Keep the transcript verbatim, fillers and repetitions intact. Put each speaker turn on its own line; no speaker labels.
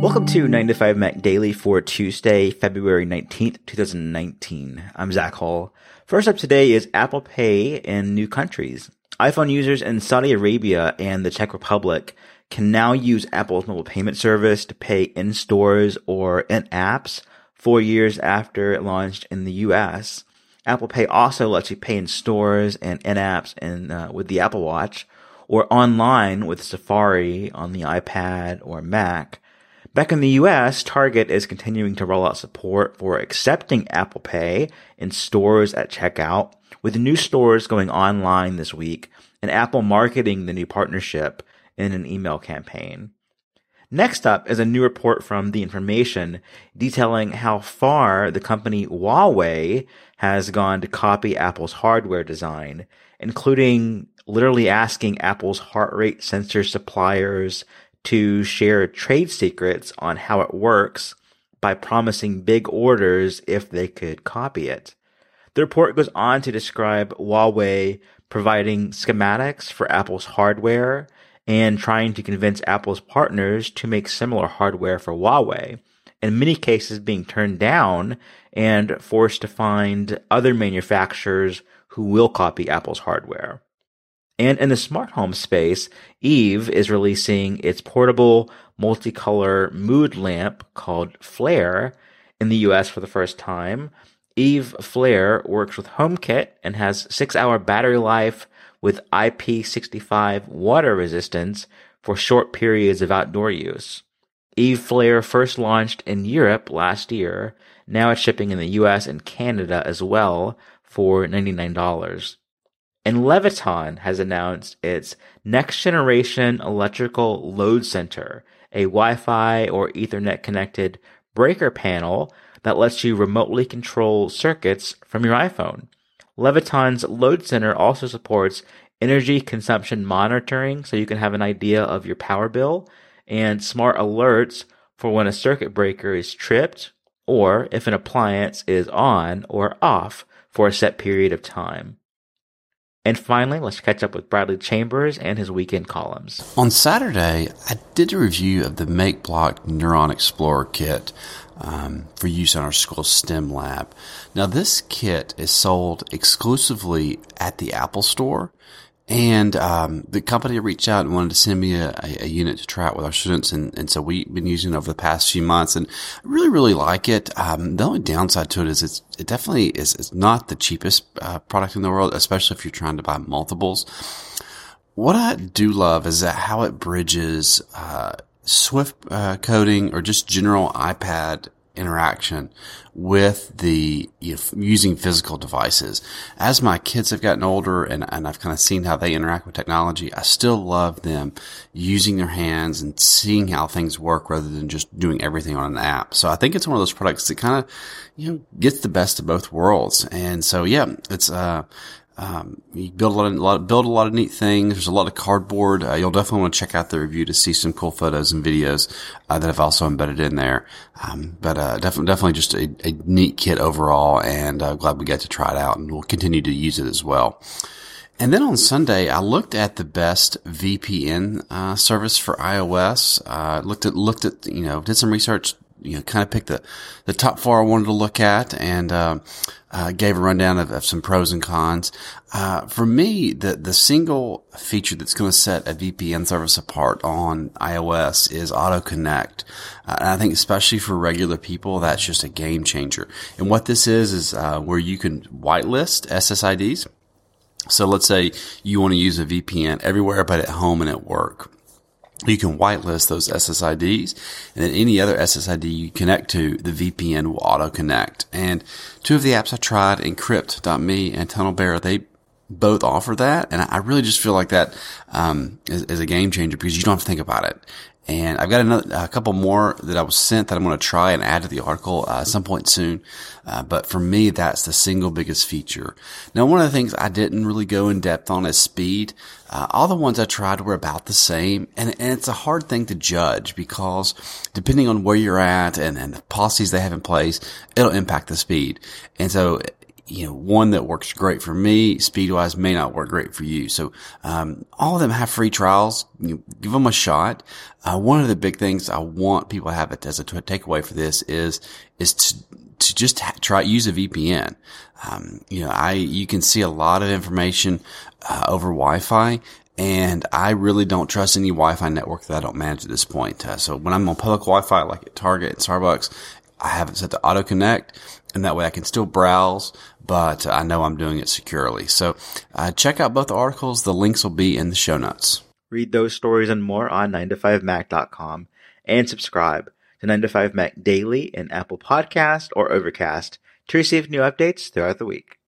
Welcome to nine to five Mac Daily for Tuesday, February nineteenth, twenty nineteen. I'm Zach Hall. First up today is Apple Pay in new countries. iPhone users in Saudi Arabia and the Czech Republic can now use Apple's mobile payment service to pay in stores or in apps four years after it launched in the U S. Apple Pay also lets you pay in stores and in apps and uh, with the Apple Watch or online with Safari on the iPad or Mac. Back in the U S, Target is continuing to roll out support for accepting Apple Pay in stores at checkout, with new stores going online this week and Apple marketing the new partnership in an email campaign. Next up is a new report from The Information detailing how far the company Huawei has gone to copy Apple's hardware design, including literally asking Apple's heart rate sensor suppliers to share trade secrets on how it works by promising big orders if they could copy it. The report goes on to describe Huawei providing schematics for Apple's hardware and trying to convince Apple's partners to make similar hardware for Huawei, in many cases being turned down and forced to find other manufacturers who will copy Apple's hardware. And in the smart home space, Eve is releasing its portable multicolor mood lamp called Flare in the U S for the first time. Eve Flare works with HomeKit and has six-hour battery life with I P sixty-five water resistance for short periods of outdoor use. Eve Flare first launched in Europe last year. Now it's shipping in the U S and Canada as well for ninety-nine dollars. And Leviton has announced its next-generation electrical load center, a Wi-Fi or Ethernet connected breaker panel that lets you remotely control circuits from your iPhone. Leviton's load center also supports energy consumption monitoring, so you can have an idea of your power bill, and smart alerts for when a circuit breaker is tripped or if an appliance is on or off for a set period of time. And finally, let's catch up with Bradley Chambers and his weekend columns.
On Saturday, I did a review of the MakeBlock Neuron Explorer kit um, for use on our school STEM lab. Now, this kit is sold exclusively at the Apple Store, and um, the company reached out and wanted to send me a, a, a unit to try it with our students, and, and so we've been using it over the past few months, and I really, really like it. Um, the only downside to it is it's, it definitely is it's not the cheapest uh, product in the world, especially if you're trying to buy multiples. What I do love is that how it bridges uh, Swift uh, coding or just general iPad interaction with the you know, using physical devices. As my kids have gotten older and, and I've kind of seen how they interact with technology, I still love them using their hands and seeing how things work rather than just doing everything on an app. So I think it's one of those products that kind of, you know, gets the best of both worlds. And so, yeah, it's, uh, Um, you build a lot, of, a lot, build a lot of neat things. There's a lot of cardboard. Uh, you'll definitely want to check out the review to see some cool photos and videos uh, that I've also embedded in there. Um, but uh, definitely, definitely just a, a neat kit overall, and uh, glad we got to try it out, and we'll continue to use it as well. And then on Sunday, I looked at the best V P N uh, service for iOS. Uh, looked at looked at you know did some research. You know, kind of picked the, the top four I wanted to look at, and, uh, uh, gave a rundown of, of some pros and cons. Uh, for me, the, the single feature that's going to set a V P N service apart on iOS is Auto Connect. Uh, and I think especially for regular people, that's just a game changer. And what this is, is, uh, where you can whitelist S S I Ds. So let's say you want to use a V P N everywhere but at home and at work. You can whitelist those S S I Ds, and then any other S S I D you connect to, the V P N will auto-connect. And two of the apps I tried, Encrypt dot me and TunnelBear, they both offer that, and I really just feel like that um is, is a game changer because you don't have to think about it. And I've got another, a couple more that I was sent that I'm going to try and add to the article uh, at some point soon. Uh, but for me, that's the single biggest feature. Now, one of the things I didn't really go in depth on is speed. Uh, all the ones I tried were about the same. And, and it's a hard thing to judge because depending on where you're at and, and the policies they have in place, it'll impact the speed. And so you know, one that works great for me, speed-wise, may not work great for you. So, um, all of them have free trials. You know, give them a shot. Uh, one of the big things I want people to have it as a t- takeaway for this is, is to, to just ha- try, use a V P N. Um, you know, I, you can see a lot of information, uh, over Wi-Fi. And I really don't trust any Wi-Fi network that I don't manage at this point. Uh, so when I'm on public Wi-Fi, like at Target and Starbucks, I have it set to auto connect, and that way I can still browse, but I know I'm doing it securely. So uh, check out both articles. The links will be in the show notes.
Read those stories and more on nine to five mac dot com and subscribe to nine to five Mac Daily in Apple Podcast or Overcast to receive new updates throughout the week.